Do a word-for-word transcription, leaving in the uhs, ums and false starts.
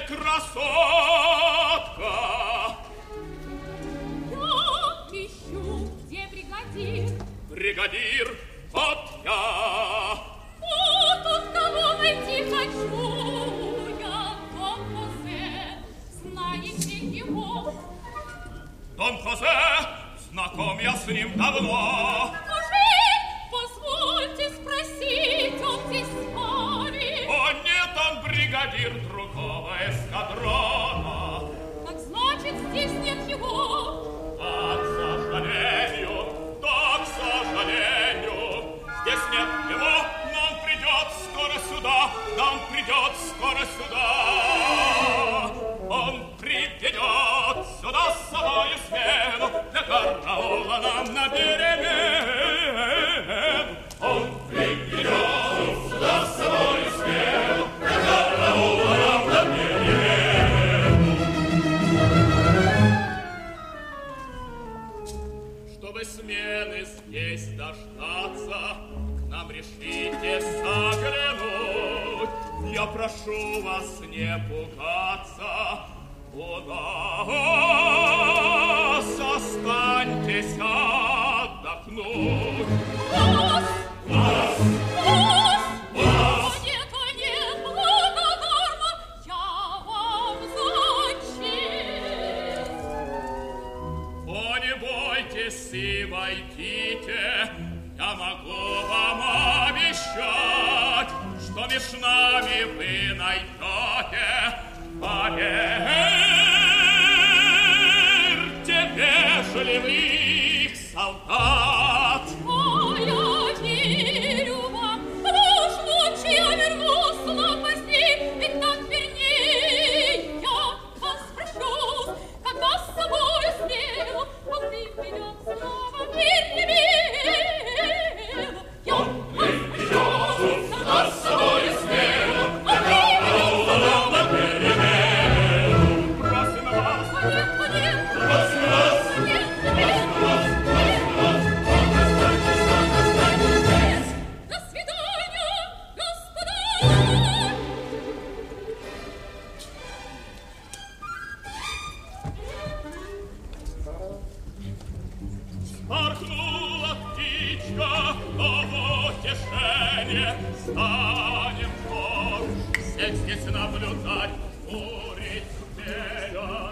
красотка. Я ищу, где бригадир. Бригадир, вот я. Вот тут кого найти хочу я, Дон Хосе, знаете его? Дон Хосе, знаком я с ним давно. Скажи, позвольте спросить, он здесь с вами? О, нет, он бригадир другого эскадрона. Так значит, здесь нет его? Да, к сожалению, да, к сожалению, здесь нет его, но он придет скоро сюда, да он придет скоро сюда. Он приведет сюда с собою смену для караула нам на перемен. Он приведет сюда с собою смену для караула нам на перемен. Чтобы смены здесь дождаться, к нам решите заглянуть. Я прошу вас не пугаться, у нас останьтесь отдохнуть. Вас! Вас! Вас! Вас! О, нет, о, нет, благодарна я вам за честь. О, не бойтесь и войдите, я могу вам обещать, что меж нами вы найдете, поверьте, вежливых солдат. О, я верю вам, уж лучше я вернусь лопасти, ведь так вернее я вас прощусь, когда с собой смело он приведет снова перемену. Я вас прощусь, когда с собой смело он приведет снова перемену. Просим вас, О, нет, о, нет, просим вас, нет, нет, до свидания, господа! Спорхнула птичка, но в утешение станем вновь всех здесь наблюдать, курить змея.